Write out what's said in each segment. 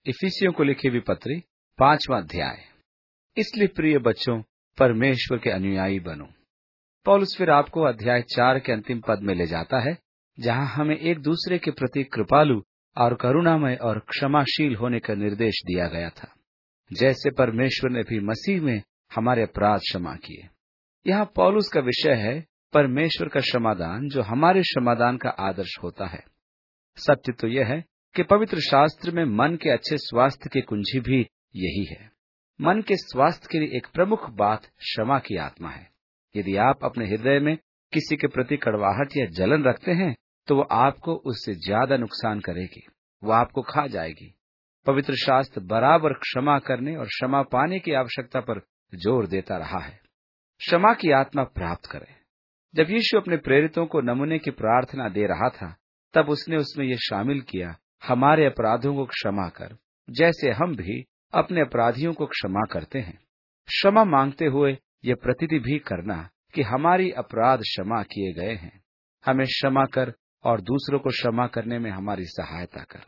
इफिसियों को लिखी हुई पत्री 5वां अध्याय। इसलिए प्रिय बच्चों, परमेश्वर के अनुयायी बनो। पौलुस फिर आपको अध्याय 4 के अंतिम पद में ले जाता है, जहां हमें एक दूसरे के प्रति कृपालु और करुणामय और क्षमाशील होने का निर्देश दिया गया था, जैसे परमेश्वर ने भी मसीह में हमारे अपराध क्षमा किए। यहाँ पौलुस का विषय है परमेश्वर का क्षमादान, जो हमारे क्षमादान का आदर्श होता है। सत्य तो यह है कि पवित्र शास्त्र में मन के अच्छे स्वास्थ्य की कुंजी भी यही है। मन के स्वास्थ्य के लिए एक प्रमुख बात क्षमा की आत्मा है। यदि आप अपने हृदय में किसी के प्रति कड़वाहट या जलन रखते हैं, तो वो आपको उससे ज्यादा नुकसान करेगी, वो आपको खा जाएगी। पवित्र शास्त्र बराबर क्षमा करने और क्षमा पाने की आवश्यकता पर जोर देता रहा है। क्षमा की आत्मा प्राप्त करें। जब यीशु अपने प्रेरितों को नमूने की प्रार्थना दे रहा था, तब उसने उसमें यह शामिल किया, हमारे अपराधों को क्षमा कर, जैसे हम भी अपने अपराधियों को क्षमा करते हैं। क्षमा मांगते हुए यह प्रतिति भी करना कि हमारी अपराध क्षमा किए गए हैं। हमें क्षमा कर और दूसरों को क्षमा करने में हमारी सहायता कर।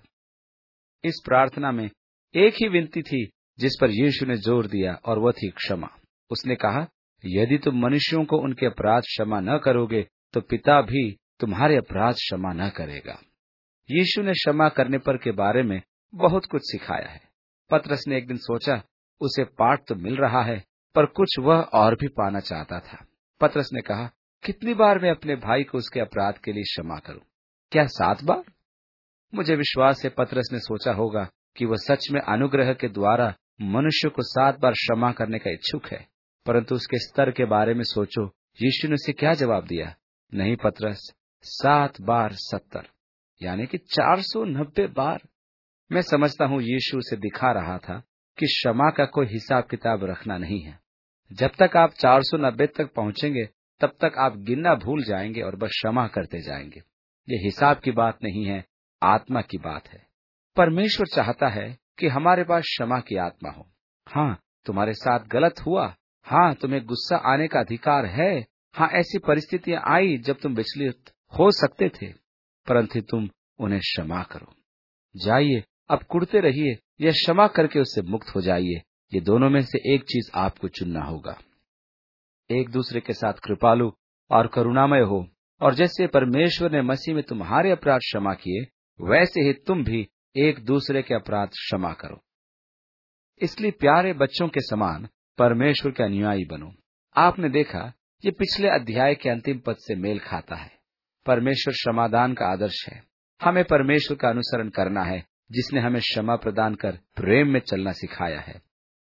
इस प्रार्थना में एक ही विनती थी जिस पर यीशु ने जोर दिया, और वह थी क्षमा। उसने कहा, यदि तुम मनुष्यों को उनके अपराध क्षमा न करोगे, तो पिता भी तुम्हारे अपराध क्षमा न करेगा। यीशु ने क्षमा करने पर के बारे में बहुत कुछ सिखाया है। पतरस ने एक दिन सोचा, उसे पाठ तो मिल रहा है, पर कुछ वह और भी पाना चाहता था। पतरस ने कहा, कितनी बार मैं अपने भाई को उसके अपराध के लिए क्षमा करूं? क्या 7 बार? मुझे विश्वास है पतरस ने सोचा होगा कि वह सच में अनुग्रह के द्वारा मनुष्य को 7 बार क्षमा करने का इच्छुक है। परंतु उसके स्तर के बारे में सोचो, यीशु ने उसे क्या जवाब दिया? नहीं पतरस, 7 बार 70, यानी कि 490 बार। मैं समझता हूं यीशु उसे दिखा रहा था कि क्षमा का कोई हिसाब किताब रखना नहीं है। जब तक आप 490 तक पहुंचेंगे, तब तक आप गिनना भूल जाएंगे और बस क्षमा करते जाएंगे। ये हिसाब की बात नहीं है, आत्मा की बात है। परमेश्वर चाहता है कि हमारे पास क्षमा की आत्मा हो। हाँ, तुम्हारे साथ गलत हुआ। हाँ, तुम्हें गुस्सा आने का अधिकार है। हाँ, ऐसी परिस्थितियां आई जब तुम विचलित हो सकते थे, परंतु तुम उन्हें क्षमा करो। जाइए, अब कुढ़ते रहिए या क्षमा करके उससे मुक्त हो जाइए। ये दोनों में से एक चीज आपको चुनना होगा। एक दूसरे के साथ कृपालु और करुणामय हो, और जैसे परमेश्वर ने मसीह में तुम्हारे अपराध क्षमा किए, वैसे ही तुम भी एक दूसरे के अपराध क्षमा करो। इसलिए प्यारे बच्चों के समान परमेश्वर के अनुयायी बनो। आपने देखा, ये पिछले अध्याय के अंतिम पद से मेल खाता है। परमेश्वर क्षमादान का आदर्श है। हमें परमेश्वर का अनुसरण करना है, जिसने हमें क्षमा प्रदान कर प्रेम में चलना सिखाया है,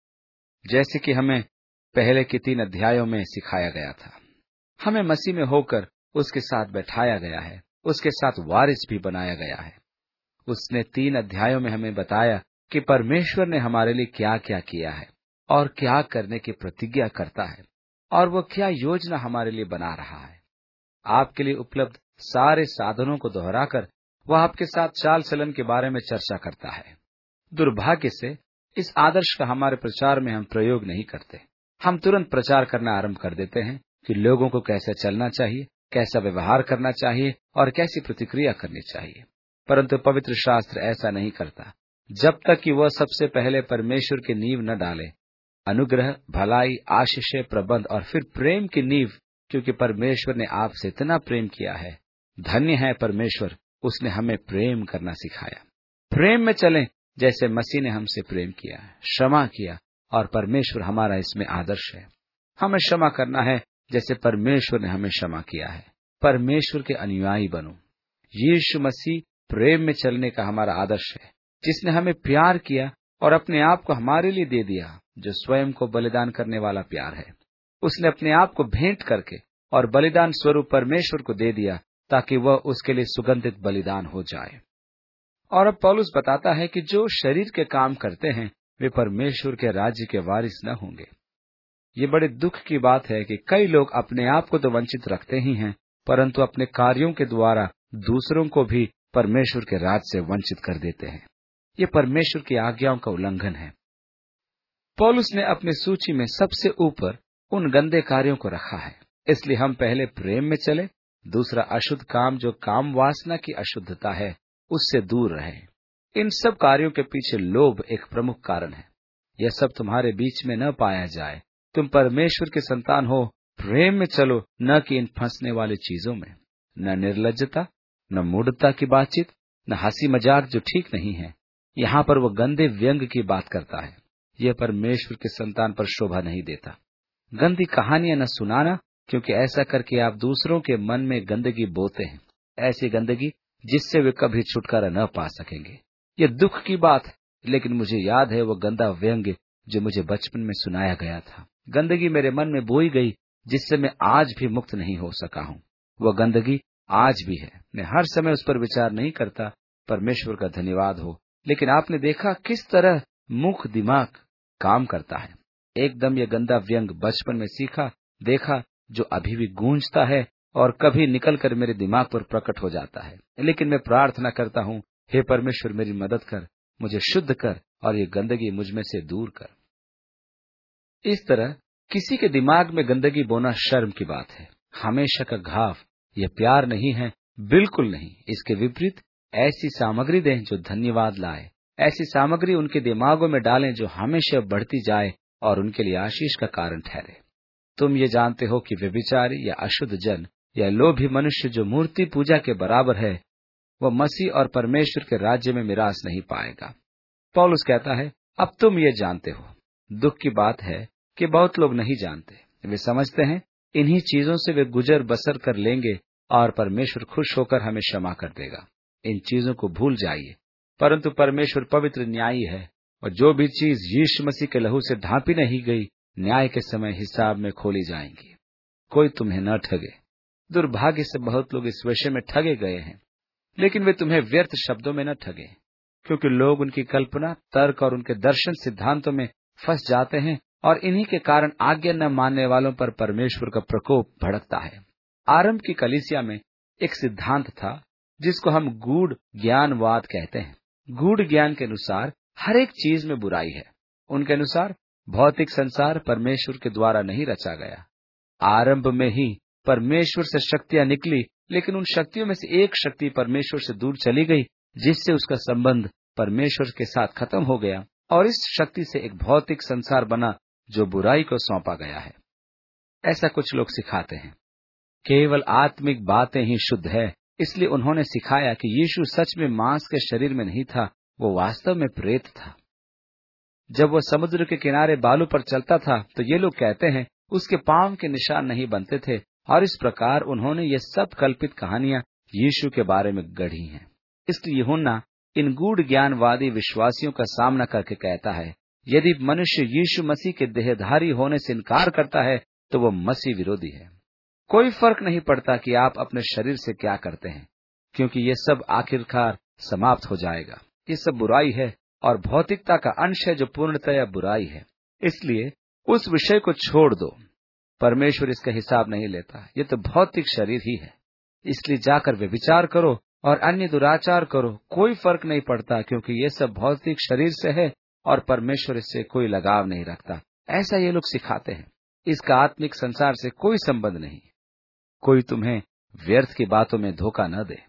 जैसे कि हमें पहले के 3 अध्यायों में सिखाया गया था। हमें मसीह में होकर उसके साथ बैठाया गया है, उसके साथ वारिस भी बनाया गया है। उसने 3 अध्यायों में हमें बताया कि परमेश्वर ने हमारे लिए क्या क्या किया है और क्या करने की प्रतिज्ञा करता है, और वो क्या योजना हमारे लिए बना रहा है। आपके लिए उपलब्ध सारे साधनों को दोहराकर वह आपके साथ चाल चलन के बारे में चर्चा करता है। दुर्भाग्य से इस आदर्श का हमारे प्रचार में हम प्रयोग नहीं करते। हम तुरंत प्रचार करना आरंभ कर देते हैं कि लोगों को कैसे चलना चाहिए, कैसा व्यवहार करना चाहिए और कैसी प्रतिक्रिया करनी चाहिए। परंतु पवित्र शास्त्र ऐसा नहीं करता, जब तक कि वह सबसे पहले परमेश्वर की नींव न डाले। अनुग्रह, भलाई, आशीष, प्रबंध और फिर प्रेम की नींव, क्योंकि परमेश्वर ने आपसे इतना प्रेम किया है। धन्य है परमेश्वर, उसने हमें प्रेम करना सिखाया। प्रेम में चलें जैसे मसीह ने हमसे प्रेम किया, क्षमा किया, और परमेश्वर हमारा इसमें आदर्श है। हमें क्षमा करना है जैसे परमेश्वर ने हमें क्षमा किया है। परमेश्वर के अनुयायी बनो। यीशु मसीह प्रेम में चलने का हमारा आदर्श है, जिसने हमें प्यार किया और अपने आप को हमारे लिए दे दिया, जो स्वयं को बलिदान करने वाला प्यार है। उसने अपने आप को भेंट करके और बलिदान स्वरूप परमेश्वर को दे दिया, ताकि वह उसके लिए सुगंधित बलिदान हो जाए। और अब पौलुस बताता है कि जो शरीर के काम करते हैं, वे परमेश्वर के राज्य के वारिस न होंगे। ये बड़े दुख की बात है कि कई लोग अपने आप को तो वंचित रखते ही हैं, परंतु अपने कार्यों के द्वारा दूसरों को भी परमेश्वर के राज से वंचित कर देते हैं। ये परमेश्वर की आज्ञाओं का उल्लंघन है। पौलुस ने अपनी सूची में सबसे ऊपर उन गंदे कार्यों को रखा है। इसलिए हम पहले प्रेम में चले। दूसरा, अशुद्ध काम, जो काम वासना की अशुद्धता है, उससे दूर रहें। इन सब कार्यों के पीछे लोभ एक प्रमुख कारण है। यह सब तुम्हारे बीच में न पाया जाए। तुम परमेश्वर के संतान हो, प्रेम में चलो, न कि इन फंसने वाली चीजों में। न निर्लज्जता, न मूढ़ता की बातचीत, न हंसी मजाक जो ठीक नहीं है। यहाँ पर वह गंदे व्यंग की बात करता है। यह परमेश्वर के संतान पर शोभा नहीं देता। गंदी कहानियां न सुनाना, क्योंकि ऐसा करके आप दूसरों के मन में गंदगी बोते हैं, ऐसी गंदगी जिससे वे कभी छुटकारा न पा सकेंगे। यह दुख की बात है, लेकिन मुझे याद है वह गंदा व्यंग्य जो मुझे बचपन में सुनाया गया था। गंदगी मेरे मन में बोई गई, जिससे मैं आज भी मुक्त नहीं हो सका हूँ। वह गंदगी आज भी है। मैं हर समय उस पर विचार नहीं करता, परमेश्वर का धन्यवाद हो। लेकिन आपने देखा किस तरह मुख दिमाग काम करता है। एकदम यह गंदा व्यंग बचपन में सीखा देखा, जो अभी भी गूंजता है और कभी निकलकर मेरे दिमाग पर प्रकट हो जाता है। लेकिन मैं प्रार्थना करता हूँ, हे परमेश्वर मेरी मदद कर, मुझे शुद्ध कर और ये गंदगी मुझ में से दूर कर। इस तरह किसी के दिमाग में गंदगी बोना शर्म की बात है। हमेशा का घाव यह प्यार नहीं है, बिल्कुल नहीं। इसके विपरीत ऐसी सामग्री दें जो धन्यवाद लाए। ऐसी सामग्री उनके दिमागों में डालें जो हमेशा बढ़ती जाए और उनके लिए आशीष का कारण ठहरे। तुम ये जानते हो कि व्यभिचारी या अशुद्ध जन या लोभी मनुष्य जो मूर्ति पूजा के बराबर है, वह मसीह और परमेश्वर के राज्य में मिरास नहीं पाएगा। पौलुस कहता है, अब तुम ये जानते हो। दुख की बात है कि बहुत लोग नहीं जानते। वे समझते हैं इन्हीं चीजों से वे गुजर बसर कर लेंगे और परमेश्वर खुश होकर हमें क्षमा कर देगा। इन चीजों को भूल जाइए। परंतु परमेश्वर पवित्र न्यायी है, और जो भी चीज यीशु मसीह के लहू से ढांपी नहीं गई, न्याय के समय हिसाब में खोली जाएंगी। कोई तुम्हें न ठगे। दुर्भाग्य से बहुत लोग इस विषय में ठगे गए हैं, लेकिन वे तुम्हें व्यर्थ शब्दों में न ठगे, क्योंकि लोग उनकी कल्पना, तर्क और उनके दर्शन सिद्धांतों में फंस जाते हैं, और इन्हीं के कारण आज्ञा न मानने वालों पर परमेश्वर का प्रकोप भड़कता है। आरंभ की कलीसिया में एक सिद्धांत था जिसको हम गूढ़ ज्ञानवाद कहते हैं। गूढ़ ज्ञान के अनुसार हर एक चीज में बुराई है। उनके अनुसार भौतिक संसार परमेश्वर के द्वारा नहीं रचा गया। आरंभ में ही परमेश्वर से शक्तियां निकली, लेकिन उन शक्तियों में से एक शक्ति परमेश्वर से दूर चली गई, जिससे उसका संबंध परमेश्वर के साथ खत्म हो गया, और इस शक्ति से एक भौतिक संसार बना जो बुराई को सौंपा गया है। ऐसा कुछ लोग सिखाते हैं। केवल आत्मिक बातें ही शुद्ध है, इसलिए उन्होंने सिखाया कि यीशु सच में मांस के शरीर में नहीं था, वो वास्तव में प्रेत था। जब वह समुद्र के किनारे बालू पर चलता था, तो ये लोग कहते हैं उसके पांव के निशान नहीं बनते थे, और इस प्रकार उन्होंने ये सब कल्पित कहानियां यीशु के बारे में गढ़ी हैं। इसलिए यूहन्ना इन गूढ़ ज्ञानवादी विश्वासियों का सामना करके कहता है, यदि मनुष्य यीशु मसीह के देहधारी होने से इनकार करता है तो वह मसीह विरोधी है। कोई फर्क नहीं पड़ता कि आप अपने शरीर से क्या करते हैं, क्योंकि ये सब आखिरकार समाप्त हो जाएगा। ये सब बुराई है और भौतिकता का अंश है जो पूर्णतया बुराई है। इसलिए उस विषय को छोड़ दो। परमेश्वर इसका हिसाब नहीं लेता। ये तो भौतिक शरीर ही है। इसलिए जाकर व्यभिचार करो और अन्य दुराचार करो, कोई फर्क नहीं पड़ता, क्योंकि ये सब भौतिक शरीर से है और परमेश्वर इससे कोई लगाव नहीं रखता। ऐसा ये लोग सिखाते हैं। इसका आत्मिक संसार से कोई संबंध नहीं। कोई तुम्हें व्यर्थ की बातों में धोखा न दे।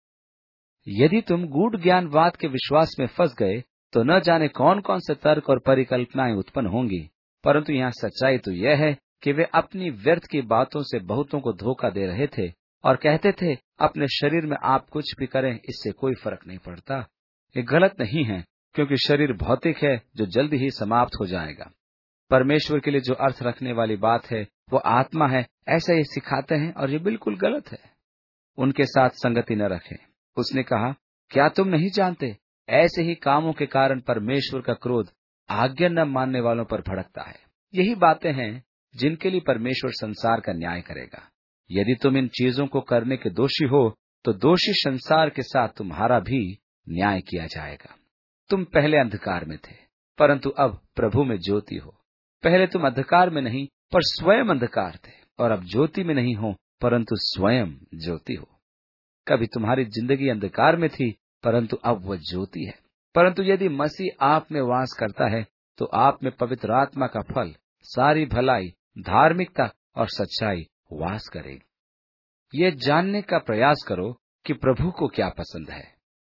यदि तुम गूढ़ ज्ञानवाद के विश्वास में फंस गए तो न जाने कौन कौन से तर्क और परिकल्पनाएं उत्पन्न होंगी, परंतु यहाँ सच्चाई तो यह है कि वे अपनी व्यर्थ की बातों से बहुतों को धोखा दे रहे थे और कहते थे अपने शरीर में आप कुछ भी करें, इससे कोई फर्क नहीं पड़ता। ये गलत नहीं है, क्योंकि शरीर भौतिक है जो जल्दी ही समाप्त हो जाएगा। परमेश्वर के लिए जो अर्थ रखने वाली बात है वो आत्मा है, ऐसा ये सिखाते हैं, और ये बिल्कुल गलत है। उनके साथ संगति न रखें। उसने कहा, क्या तुम नहीं जानते, ऐसे ही कामों के कारण परमेश्वर का क्रोध आज्ञा न मानने वालों पर भड़कता है। यही बातें हैं जिनके लिए परमेश्वर संसार का न्याय करेगा। यदि तुम इन चीजों को करने के दोषी हो तो दोषी संसार के साथ तुम्हारा भी न्याय किया जाएगा। तुम पहले अंधकार में थे, परंतु अब प्रभु में ज्योति हो। पहले तुम अंधकार में नहीं पर स्वयं अंधकार थे, और अब ज्योति में नहीं हो परंतु स्वयं ज्योति हो। कभी तुम्हारी जिंदगी अंधकार में थी, परंतु अब वह ज्योति है। परंतु यदि मसीह आप में वास करता है तो आप में पवित्र आत्मा का फल, सारी भलाई, धार्मिकता और सच्चाई वास करेगी। ये जानने का प्रयास करो कि प्रभु को क्या पसंद है,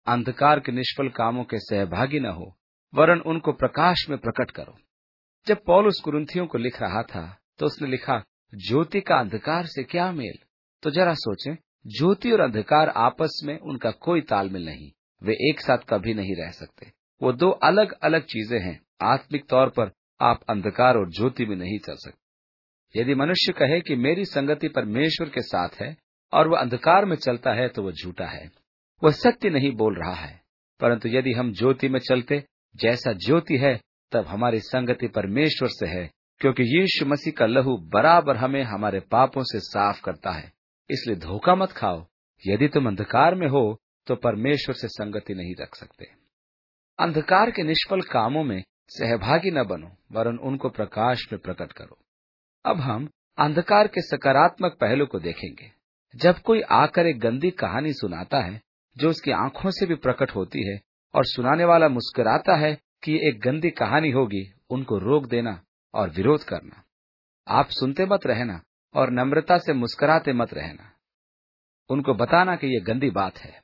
अंधकार के निष्फल कामों के सहभागी न हो, वरन उनको प्रकाश में प्रकट करो। जब पौलुस कुरिन्थियों को लिख रहा था तो उसने लिखा, ज्योति का अंधकार से क्या मेल। तो जरा सोचें, ज्योति और अंधकार आपस में उनका कोई तालमेल नहीं, वे एक साथ कभी नहीं रह सकते। वो दो अलग अलग चीजें हैं। आत्मिक तौर पर आप अंधकार और ज्योति में नहीं चल सकते। यदि मनुष्य कहे कि मेरी संगति परमेश्वर के साथ है और वह अंधकार में चलता है तो वह झूठा है, वह सत्य नहीं बोल रहा है। परंतु यदि हम ज्योति में चलते जैसा ज्योति है, तब हमारी संगति परमेश्वर से है, क्योंकि यीशु मसीह का लहू बराबर हमें हमारे पापों से साफ करता है। इसलिए धोखा मत खाओ। यदि तुम अंधकार में हो तो परमेश्वर से संगति नहीं रख सकते। अंधकार के निष्फल कामों में सहभागी न बनो, वरन उनको प्रकाश में प्रकट करो। अब हम अंधकार के सकारात्मक पहलू को देखेंगे। जब कोई आकर एक गंदी कहानी सुनाता है जो उसकी आंखों से भी प्रकट होती है और सुनाने वाला मुस्कुराता है कि ये एक गंदी कहानी होगी, उनको रोक देना और विरोध करना। आप सुनते मत रहना और नम्रता से मुस्कुराते मत रहना। उनको बताना कि ये गंदी बात है।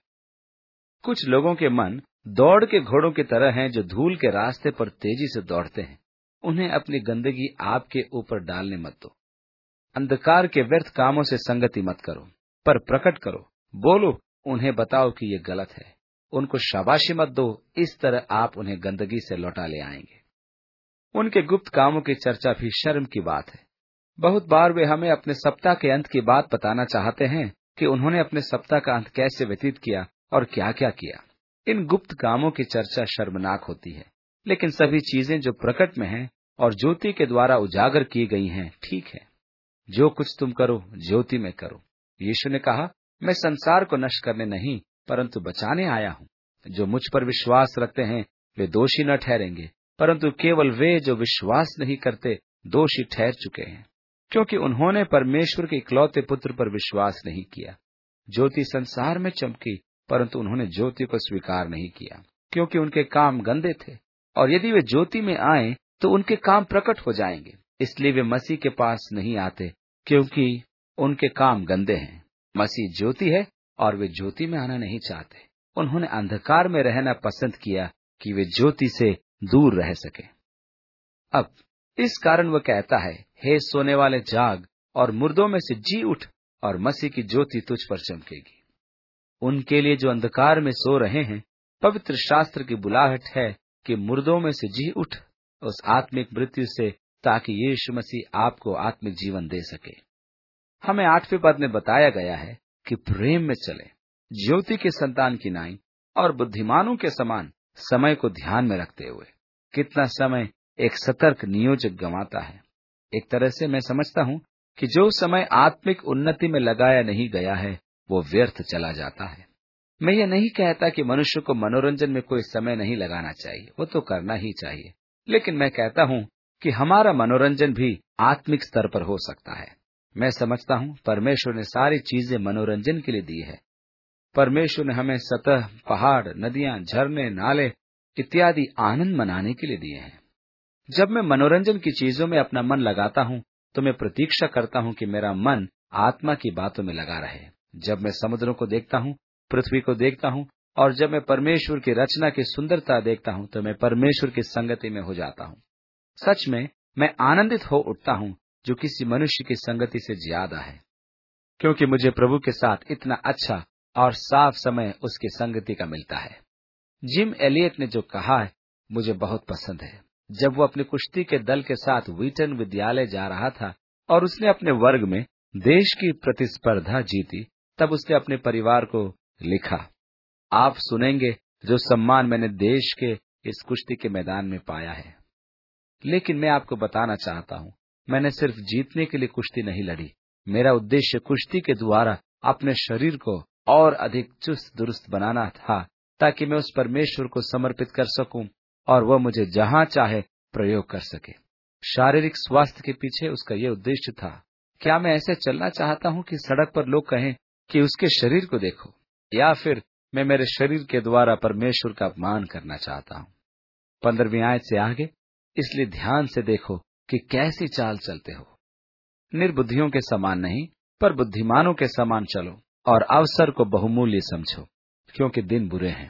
कुछ लोगों के मन दौड़ के घोड़ों की तरह हैं जो धूल के रास्ते पर तेजी से दौड़ते हैं। उन्हें अपनी गंदगी आपके ऊपर डालने मत दो। अंधकार के व्यर्थ कामों से संगति मत करो, पर प्रकट करो, बोलो, उन्हें बताओ कि ये गलत है। उनको शाबाशी मत दो, इस तरह आप उन्हें गंदगी से लौटा ले आएंगे। उनके गुप्त कामों की चर्चा भी शर्म की बात है। बहुत बार वे हमें अपने सप्ताह के अंत की बात बताना चाहते हैं कि उन्होंने अपने सप्ताह का अंत कैसे व्यतीत किया और क्या क्या किया। इन गुप्त कामों की चर्चा शर्मनाक होती है, लेकिन सभी चीजें जो प्रकट में हैं और ज्योति के द्वारा उजागर की गई हैं, ठीक है। जो कुछ तुम करो ज्योति में करो। यीशु ने कहा, मैं संसार को नष्ट करने नहीं परंतु बचाने आया हूँ। जो मुझ पर विश्वास रखते हैं वे दोषी न ठहरेंगे, परंतु केवल वे जो विश्वास नहीं करते दोषी ठहर चुके हैं, क्योंकि उन्होंने परमेश्वर के इकलौते पुत्र पर विश्वास नहीं किया। ज्योति संसार में चमकी, परंतु उन्होंने ज्योति को स्वीकार नहीं किया, क्योंकि उनके काम गंदे थे। और यदि वे ज्योति में आए तो उनके काम प्रकट हो जाएंगे। इसलिए वे मसीह के पास नहीं आते, क्योंकि उनके काम गंदे हैं। मसीह ज्योति है और वे ज्योति में आना नहीं चाहते। उन्होंने अंधकार में रहना पसंद किया कि वे ज्योति से दूर रह सके। अब इस कारण वह कहता है, हे सोने वाले जाग और मुर्दों में से जी उठ और मसीह की ज्योति तुझ पर चमकेगी। उनके लिए जो अंधकार में सो रहे हैं, पवित्र शास्त्र की बुलाहट है कि मुर्दों में से जी उठ उस आत्मिक मृत्यु से, ताकि यीशु मसीह आपको आत्मिक जीवन दे सके। हमें 8वें पद में बताया गया है कि प्रेम में चले, ज्योति के संतान की नाई और बुद्धिमानों के समान समय को ध्यान में रखते हुए। कितना समय एक सतर्क नियोजक गंवाता है। एक तरह से मैं समझता हूँ कि जो समय आत्मिक उन्नति में लगाया नहीं गया है वो व्यर्थ चला जाता है। मैं ये नहीं कहता कि मनुष्य को मनोरंजन में कोई समय नहीं लगाना चाहिए, वो तो करना ही चाहिए। लेकिन मैं कहता हूँ कि हमारा मनोरंजन भी आत्मिक स्तर पर हो सकता है। मैं समझता हूँ परमेश्वर ने सारी चीजें मनोरंजन के लिए दी है। परमेश्वर ने हमें सतह, पहाड़, नदियां, झरने, नाले इत्यादि आनंद मनाने के लिए दिए हैं। जब मैं मनोरंजन की चीजों में अपना मन लगाता हूँ तो मैं प्रतीक्षा करता हूँ कि मेरा मन आत्मा की बातों में लगा रहे। जब मैं समुद्रों को देखता हूँ, पृथ्वी को देखता हूँ और जब मैं परमेश्वर की रचना की सुंदरता देखता हूँ तो मैं परमेश्वर की संगति में हो जाता हूँ। सच में मैं आनंदित हो उठता हूँ, जो किसी मनुष्य की संगति से ज्यादा है, क्योंकि मुझे प्रभु के साथ इतना अच्छा और साफ समय उसकी संगति का मिलता है। जिम एलियट ने जो कहा है मुझे बहुत पसंद है। जब वो अपने कुश्ती के दल के साथ व्हीटन विद्यालय जा रहा था और उसने अपने वर्ग में देश की प्रतिस्पर्धा जीती, तब उसने अपने परिवार को लिखा, आप सुनेंगे जो सम्मान मैंने देश के इस कुश्ती के मैदान में पाया है। लेकिन मैं आपको बताना चाहता हूँ, मैंने सिर्फ जीतने के लिए कुश्ती नहीं लड़ी। मेरा उद्देश्य कुश्ती के द्वारा अपने शरीर को और अधिक चुस्त दुरुस्त बनाना था, ताकि मैं उस परमेश्वर को समर्पित कर सकूं और वह मुझे जहां चाहे प्रयोग कर सके। शारीरिक स्वास्थ्य के पीछे उसका ये उद्देश्य था। क्या मैं ऐसे चलना चाहता हूं कि सड़क पर लोग कहें कि उसके शरीर को देखो, या फिर मैं मेरे शरीर के द्वारा परमेश्वर का अपमान करना चाहता हूं? 15वीं आयत से आगे, इसलिए ध्यान से देखो कि कैसी चाल चलते हो। निर्बुद्धियों के समान नहीं, पर बुद्धिमानों के समान चलो और अवसर को बहुमूल्य समझो, क्योंकि दिन बुरे हैं।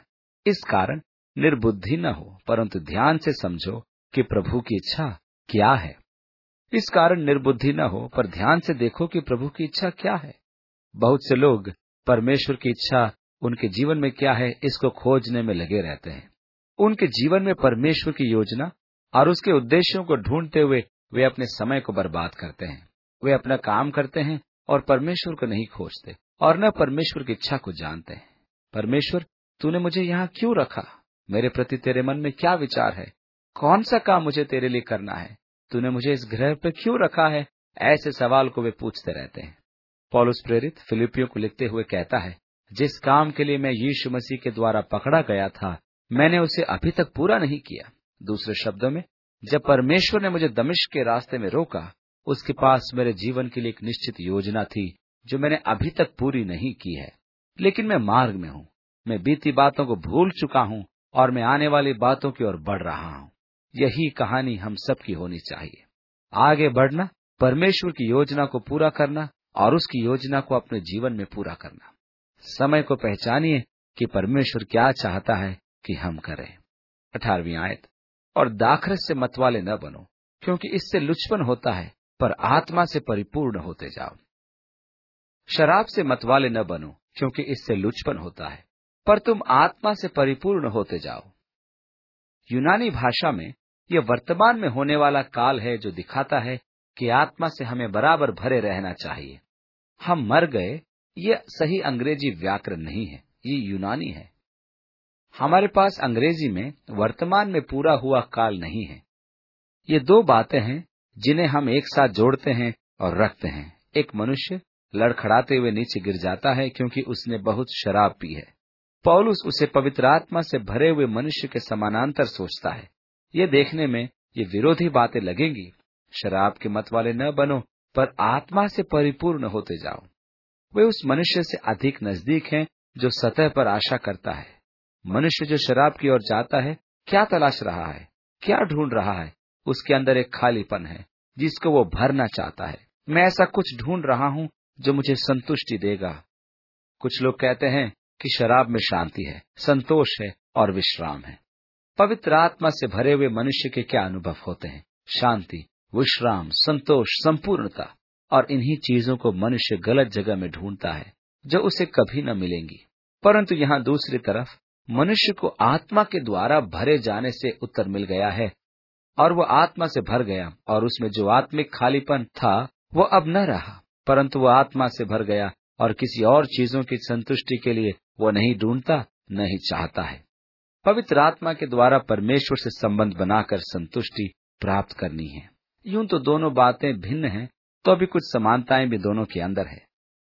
इस कारण निर्बुद्धि न हो, परंतु ध्यान से समझो कि प्रभु की इच्छा क्या है। इस कारण निर्बुद्धि न हो, पर ध्यान से देखो कि प्रभु की इच्छा क्या है। बहुत से लोग परमेश्वर की इच्छा उनके जीवन में क्या है, इसको खोजने में लगे रहते हैं। उनके जीवन में परमेश्वर की योजना और उसके उद्देश्यों को ढूंढते हुए वे अपने समय को बर्बाद करते हैं। वे अपना काम करते हैं और परमेश्वर को नहीं खोजते और न परमेश्वर की इच्छा को जानते हैं। परमेश्वर, तूने मुझे यहाँ क्यों रखा? मेरे प्रति तेरे मन में क्या विचार है? कौन सा काम मुझे तेरे लिए करना है? तूने मुझे इस ग्रह पर क्यों रखा है? ऐसे सवाल को वे पूछते रहते हैं। पौलुस प्रेरित फिलिपियों को लिखते हुए कहता है, जिस काम के लिए मैं यीशु मसीह के द्वारा पकड़ा गया था, मैंने उसे अभी तक पूरा नहीं किया। दूसरे शब्दों में, जब परमेश्वर ने मुझे दमिश्क के रास्ते में रोका, उसके पास मेरे जीवन के लिए एक निश्चित योजना थी जो मैंने अभी तक पूरी नहीं की है। लेकिन मैं मार्ग में हूँ। मैं बीती बातों को भूल चुका हूँ और मैं आने वाली बातों की ओर बढ़ रहा हूँ। यही कहानी हम सबकी होनी चाहिए। आगे बढ़ना, परमेश्वर की योजना को पूरा करना और उसकी योजना को अपने जीवन में पूरा करना। समय को पहचानिए कि परमेश्वर क्या चाहता है कि हम करें। 18वीं आयत, और दाखरस से मतवाले न बनो, क्योंकि इससे लुचपन होता है, पर आत्मा से परिपूर्ण होते जाओ। शराब से मतवाले न बनो, क्योंकि इससे लुचपन होता है, पर तुम आत्मा से परिपूर्ण होते जाओ। यूनानी भाषा में यह वर्तमान में होने वाला काल है, जो दिखाता है कि आत्मा से हमें बराबर भरे रहना चाहिए। हम मर गए, ये सही अंग्रेजी व्याकरण नहीं है, ये यूनानी है। हमारे पास अंग्रेजी में वर्तमान में पूरा हुआ काल नहीं है। ये दो बातें हैं जिन्हें हम एक साथ जोड़ते हैं और रखते हैं। एक मनुष्य लड़खड़ाते हुए नीचे गिर जाता है क्योंकि उसने बहुत शराब पी है। पौलुस उसे पवित्र आत्मा से भरे हुए मनुष्य के समानांतर सोचता है। ये देखने में ये विरोधी बातें लगेंगी। शराब के मतवाले न बनो, पर आत्मा से परिपूर्ण होते जाओ। वे उस मनुष्य से अधिक नजदीक हैं जो सतह पर आशा करता है। मनुष्य जो शराब की ओर जाता है, क्या तलाश रहा है, क्या ढूंढ रहा है? उसके अंदर एक खालीपन है जिसको वो भरना चाहता है। मैं ऐसा कुछ ढूंढ रहा हूँ जो मुझे संतुष्टि देगा। कुछ लोग कहते हैं कि शराब में शांति है, संतोष है और विश्राम है। पवित्र आत्मा से भरे हुए मनुष्य के क्या अनुभव होते हैं? शांति, विश्राम, संतोष, संपूर्णता। और इन्हीं चीजों को मनुष्य गलत जगह में ढूंढता है जो उसे कभी न मिलेंगी। परंतु यहाँ दूसरी तरफ मनुष्य को आत्मा के द्वारा भरे जाने से उत्तर मिल गया है और वो आत्मा से भर गया, और उसमें जो आत्मिक खालीपन था वो अब न रहा, परंतु वो आत्मा से भर गया और किसी और चीजों की संतुष्टि के लिए वो नहीं ढूंढता, नहीं चाहता है। पवित्र आत्मा के द्वारा परमेश्वर से संबंध बनाकर संतुष्टि प्राप्त करनी है। यूं तो दोनों बातें भिन्न हैं, तो अभी कुछ समानताएं भी दोनों के अंदर है।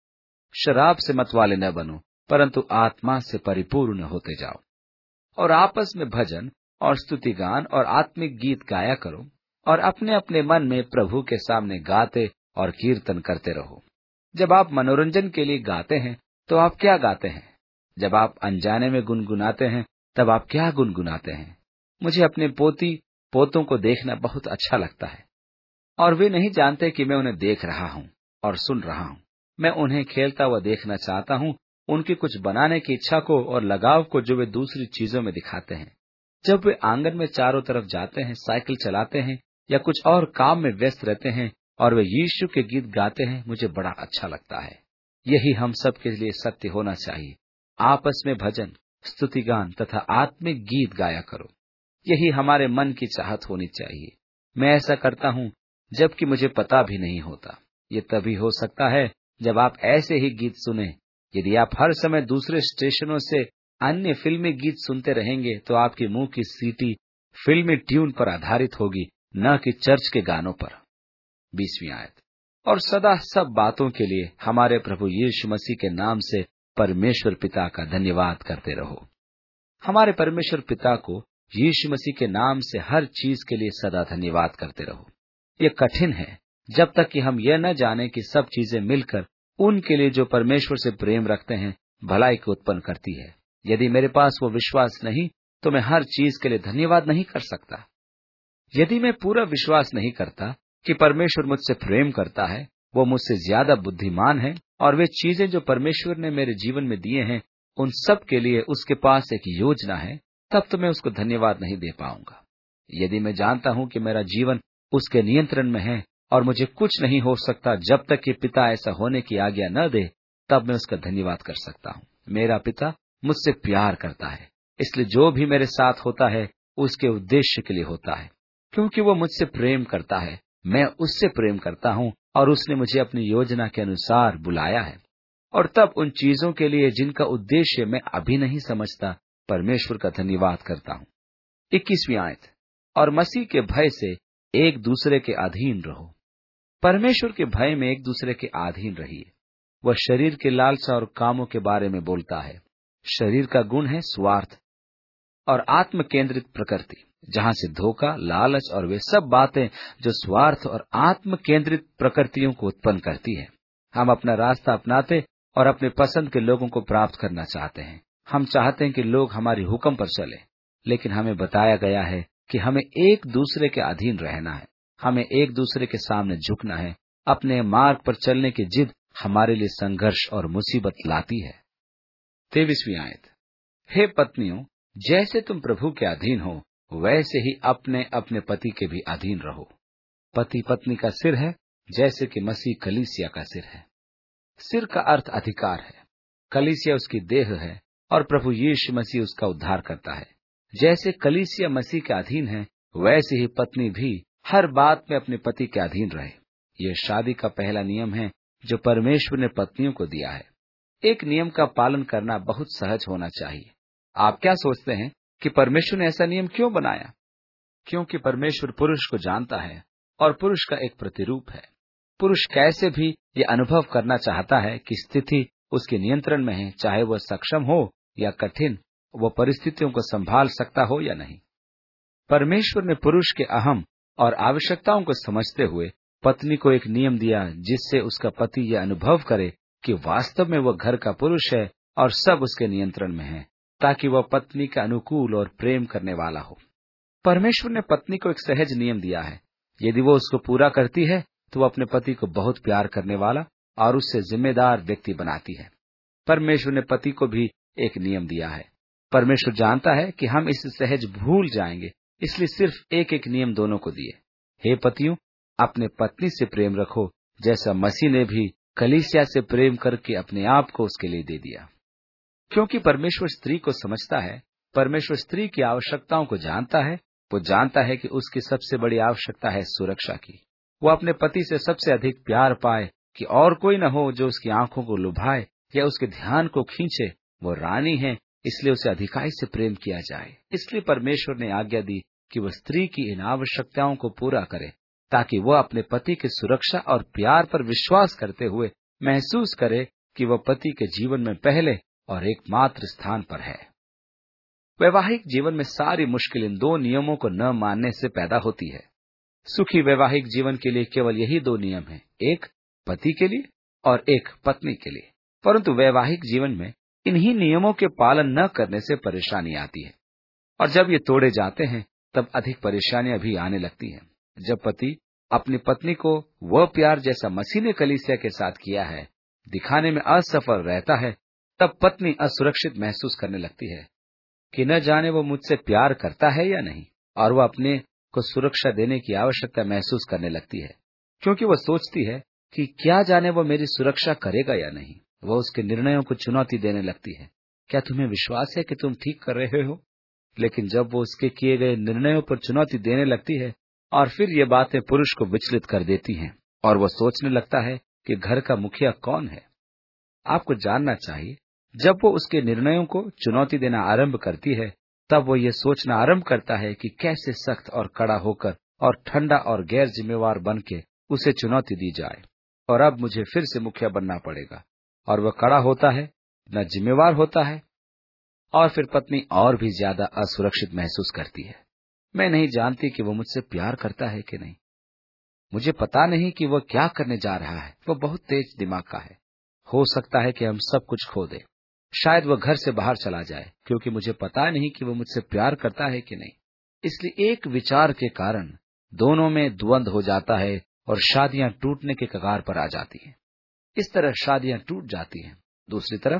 शराब से मतवाले न बनो, परंतु आत्मा से परिपूर्ण होते जाओ, और आपस में भजन और स्तुतिगान और आत्मिक गीत गाया करो, और अपने अपने मन में प्रभु के सामने गाते और कीर्तन करते रहो। जब आप मनोरंजन के लिए गाते हैं तो आप क्या गाते हैं? जब आप अनजाने में गुनगुनाते हैं तब आप क्या गुनगुनाते हैं? मुझे अपने पोती पोतों को देखना बहुत अच्छा लगता है, और वे नहीं जानते कि मैं उन्हें देख रहा हूँ और सुन रहा हूँ। मैं उन्हें खेलता हुआ देखना चाहता हूँ, उनकी कुछ बनाने की इच्छा को और लगाव को जो वे दूसरी चीजों में दिखाते हैं। जब वे आंगन में चारों तरफ जाते हैं, साइकिल चलाते हैं या कुछ और काम में व्यस्त रहते हैं और वे यीशु के गीत गाते हैं, मुझे बड़ा अच्छा लगता है। यही हम सब के लिए सत्य होना चाहिए। आपस में भजन, स्तुतिगान तथा आत्मिक गीत गाया करो। यही हमारे मन की चाहत होनी चाहिए। मैं ऐसा करता हूँ जबकि मुझे पता भी नहीं होता। ये तभी हो सकता है जब आप ऐसे ही गीत सुने। यदि आप हर समय दूसरे स्टेशनों से अन्य फिल्मी गीत सुनते रहेंगे तो आपके मुंह की सीटी फिल्मी ट्यून पर आधारित होगी, न कि चर्च के गानों पर। 20वीं आयत, और सदा सब बातों के लिए हमारे प्रभु यीशु मसीह के नाम से परमेश्वर पिता का धन्यवाद करते रहो। हमारे परमेश्वर पिता को यीशु मसीह के नाम से हर चीज के लिए सदा धन्यवाद करते रहो। ये कठिन है जब तक कि हम यह न जाने कि सब चीजें मिलकर उनके लिए जो परमेश्वर से प्रेम रखते हैं भलाई को उत्पन्न करती है। यदि मेरे पास वो विश्वास नहीं तो मैं हर चीज के लिए धन्यवाद नहीं कर सकता। यदि मैं पूरा विश्वास नहीं करता कि परमेश्वर मुझसे प्रेम करता है, वो मुझसे ज्यादा बुद्धिमान है और वे चीजें जो परमेश्वर ने मेरे जीवन में दिए हैं उन सब के लिए उसके पास एक योजना है, तब तो मैं उसको धन्यवाद नहीं दे पाऊंगा। यदि मैं जानता हूं कि मेरा जीवन उसके नियंत्रण में है और मुझे कुछ नहीं हो सकता जब तक कि पिता ऐसा होने की आज्ञा न दे, तब मैं उसका धन्यवाद कर सकता हूं। मेरा पिता मुझसे प्यार करता है, इसलिए जो भी मेरे साथ होता है उसके उद्देश्य के लिए होता है। क्योंकि वो मुझसे प्रेम करता है, मैं उससे प्रेम करता हूं और उसने मुझे अपनी योजना के अनुसार बुलाया है। और तब उन चीजों के लिए जिनका उद्देश्य मैं अभी नहीं समझता, परमेश्वर का धन्यवाद करता हूं। 21वीं आयत, और मसीह के भय से एक दूसरे के अधीन रहो। परमेश्वर के भय में एक दूसरे के अधीन रहिए। वह शरीर के लालसा और कामों के बारे में बोलता है। शरीर का गुण है स्वार्थ और आत्म केंद्रित प्रकृति, जहां से धोखा, लालच और वे सब बातें जो स्वार्थ और आत्म केंद्रित प्रकृतियों को उत्पन्न करती है। हम अपना रास्ता अपनाते और अपने पसंद के लोगों को प्राप्त करना चाहते हैं। हम चाहते हैं कि लोग हमारी हुक्म पर चले, लेकिन हमें बताया गया है कि हमें एक दूसरे के अधीन रहना है। हमें एक दूसरे के सामने झुकना है। अपने मार्ग पर चलने की जिद हमारे लिए संघर्ष और मुसीबत लाती है। 23वीं आयत, हे पत्नियों, जैसे तुम प्रभु के अधीन हो, वैसे ही अपने अपने पति के भी अधीन रहो। पति पत्नी का सिर है, जैसे कि मसीह कलीसिया का सिर है। सिर का अर्थ अधिकार है। कलीसिया उसकी देह है और प्रभु यीशु मसीह उसका उद्धार करता है। जैसे कलीसिया मसीह के अधीन है, वैसे ही पत्नी भी हर बात में अपने पति के अधीन रहे। यह शादी का पहला नियम है जो परमेश्वर ने पत्नियों को दिया है। एक नियम का पालन करना बहुत सहज होना चाहिए। आप क्या सोचते हैं कि परमेश्वर ने ऐसा नियम क्यों बनाया? क्योंकि परमेश्वर पुरुष को जानता है और पुरुष का एक प्रतिरूप है। पुरुष कैसे भी ये अनुभव करना चाहता है कि स्थिति उसके नियंत्रण में है, चाहे वह सक्षम हो या कठिन, वह परिस्थितियों को संभाल सकता हो या नहीं। परमेश्वर ने पुरुष के अहम और आवश्यकताओं को समझते हुए पत्नी को एक नियम दिया, जिससे उसका पति यह अनुभव करे कि वास्तव में वह घर का पुरुष है और सब उसके नियंत्रण में है, ताकि वह पत्नी का अनुकूल और प्रेम करने वाला हो। परमेश्वर ने पत्नी को एक सहज नियम दिया है। यदि वो उसको पूरा करती है तो वह अपने पति को बहुत प्यार करने वाला और उससे जिम्मेदार व्यक्ति बनाती है। परमेश्वर ने पति को भी एक नियम दिया है। परमेश्वर जानता है कि हम इसे सहज भूल जाएंगे, इसलिए सिर्फ एक एक नियम दोनों को दिए। हे पतियों, अपने पत्नी से प्रेम रखो, जैसा मसीह ने भी कलीसिया से प्रेम करके अपने आप को उसके लिए दे दिया। क्योंकि परमेश्वर स्त्री को समझता है, परमेश्वर स्त्री की आवश्यकताओं को जानता है। वो जानता है कि उसकी सबसे बड़ी आवश्यकता है सुरक्षा की। वो अपने पति से सबसे अधिक प्यार पाए कि और कोई न हो जो उसकी आंखों को लुभाए या उसके ध्यान को खींचे। वो रानी है, इसलिए उसे अधिकाई से प्रेम किया जाए। इसलिए परमेश्वर ने आज्ञा दी कि वह स्त्री की इन आवश्यकताओं को पूरा करे, ताकि वह अपने पति की सुरक्षा और प्यार पर विश्वास करते हुए महसूस करे कि वह पति के जीवन में पहले और एकमात्र स्थान पर है। वैवाहिक जीवन में सारी मुश्किल इन दो नियमों को न मानने से पैदा होती है। सुखी वैवाहिक जीवन के लिए केवल यही दो नियम हैं, एक पति के लिए और एक पत्नी के लिए। परंतु वैवाहिक जीवन में इन्हीं नियमों के पालन न करने से परेशानी आती है, और जब ये तोड़े जाते हैं तब अधिक परेशानियां भी आने लगती हैं। जब पति अपनी पत्नी को वह प्यार जैसा मसीह ने कलीसिया के साथ किया है दिखाने में असफल रहता है, तब पत्नी असुरक्षित महसूस करने लगती है कि न जाने वो मुझसे प्यार करता है या नहीं, और वह अपने को सुरक्षा देने की आवश्यकता महसूस करने लगती है, क्योंकि वह सोचती है कि क्या जाने वो मेरी सुरक्षा करेगा या नहीं। वह उसके निर्णयों को चुनौती देने लगती है। क्या तुम्हें विश्वास है कि तुम ठीक कर रहे हो? लेकिन जब वो उसके किए गए निर्णयों पर चुनौती देने लगती है और फिर ये बातें पुरुष को विचलित कर देती हैं और वह सोचने लगता है कि घर का मुखिया कौन है। आपको जानना चाहिए, जब वो उसके निर्णयों को चुनौती देना आरंभ करती है, तब वो ये सोचना आरंभ करता है कि कैसे सख्त और कड़ा होकर और ठंडा और गैर जिम्मेवार बन के उसे चुनौती दी जाए, और अब मुझे फिर से मुखिया बनना पड़ेगा। और वह कड़ा होता है, न जिम्मेवार होता है, और फिर पत्नी और भी ज्यादा असुरक्षित महसूस करती है। मैं नहीं जानती कि वो मुझसे प्यार करता है कि नहीं। मुझे पता नहीं कि वह क्या करने जा रहा है। वह बहुत तेज दिमाग का है। हो सकता है कि हम सब कुछ खो दें। शायद वह घर से बाहर चला जाए, क्योंकि मुझे पता नहीं कि वह मुझसे प्यार करता है कि नहीं। इसलिए एक विचार के कारण दोनों में द्वंद्व हो जाता है और शादियां टूटने के कगार पर आ जाती हैं। इस तरह शादियां टूट जाती हैं। दूसरी तरफ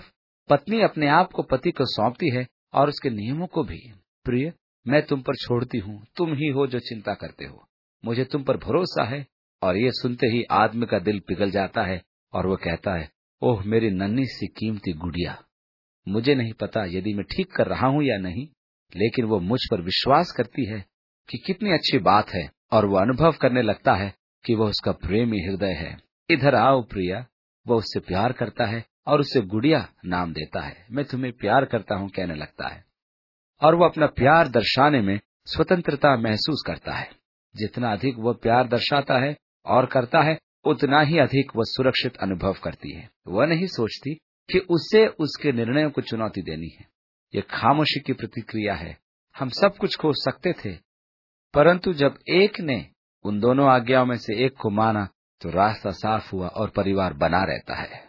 पत्नी अपने आप को पति को सौंपती है और उसके नियमों को भी। प्रिय, मैं तुम पर छोड़ती हूँ, तुम ही हो जो चिंता करते हो, मुझे तुम पर भरोसा है। और ये सुनते ही आदमी का दिल पिघल जाता है और वो कहता है, ओह मेरी नन्ही सी कीमती गुड़िया। मुझे नहीं पता यदि मैं ठीक कर रहा हूँ या नहीं, लेकिन वो मुझ पर विश्वास करती है कि कितनी अच्छी बात है, और वो अनुभव करने लगता है कि वह उसका प्रेमी हृदय है। इधर आओ प्रिया। वो उससे प्यार करता है और उसे गुड़िया नाम देता है। मैं तुम्हें प्यार करता हूँ कहने लगता है, और वो अपना प्यार दर्शाने में स्वतंत्रता महसूस करता है। जितना अधिक वह प्यार दर्शाता है और करता है, उतना ही अधिक वह सुरक्षित अनुभव करती है। वह नहीं सोचती कि उसे उसके निर्णयों को चुनौती देनी है। ये खामोशी की प्रतिक्रिया है। हम सब कुछ खो सकते थे, परंतु जब एक ने उन दोनों आज्ञाओं में से एक को माना तो रास्ता साफ हुआ और परिवार बना रहता है।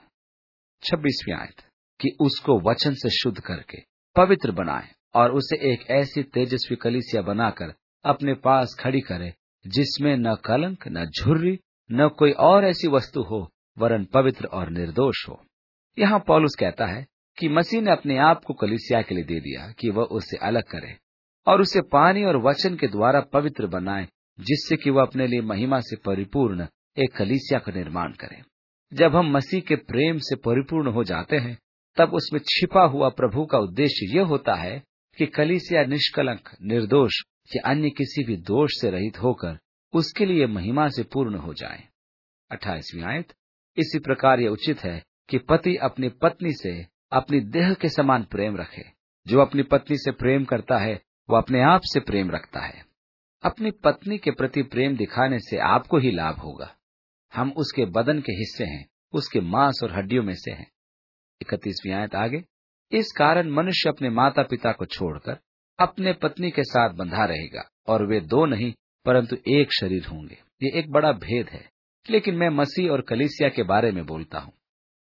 26वीं आयत, कि उसको वचन से शुद्ध करके पवित्र बनाए और उसे एक ऐसी तेजस्वी कलीसिया बनाकर अपने पास खड़ी करे, जिसमें न कलंक, न झुर्री, न कोई और ऐसी वस्तु हो, वरन पवित्र और निर्दोष हो। यहाँ पौलुस कहता है कि मसीह ने अपने आप को कलीसिया के लिए दे दिया कि वह उसे अलग करे और उसे पानी और वचन के द्वारा पवित्र बनाए, जिससे कि वह अपने लिए महिमा से परिपूर्ण एक कलीसिया का निर्माण करे। जब हम मसीह के प्रेम से परिपूर्ण हो जाते हैं, तब उसमें छिपा हुआ प्रभु का उद्देश्य यह होता है कि कलीसिया निष्कलंक, निर्दोष या अन्य किसी भी दोष से रहित होकर उसके लिए महिमा से पूर्ण हो जाए। 28वीं आयत, इसी प्रकार यह उचित है कि पति अपनी पत्नी से अपनी देह के समान प्रेम रखे। जो अपनी पत्नी से प्रेम करता है, वह अपने आप से प्रेम रखता है। अपनी पत्नी के प्रति प्रेम दिखाने से आपको ही लाभ होगा। हम उसके बदन के हिस्से हैं, उसके मांस और हड्डियों में से हैं। 31वीं आयत आगे, इस कारण मनुष्य अपने माता पिता को छोड़कर अपने पत्नी के साथ बंधा रहेगा और वे दो नहीं परंतु एक शरीर होंगे। ये एक बड़ा भेद है, लेकिन मैं मसीह और कलीसिया के बारे में बोलता हूँ।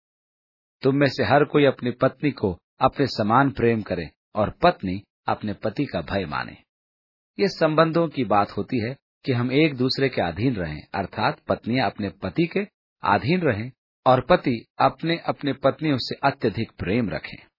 तुम में से हर कोई अपनी पत्नी को अपने समान प्रेम करे और पत्नी अपने पति का भय माने। ये संबंधों की बात होती है कि हम एक दूसरे के अधीन रहें, अर्थात पत्नियां अपने पति के अधीन रहें और पति अपने अपने पत्नियों से अत्यधिक प्रेम रखें।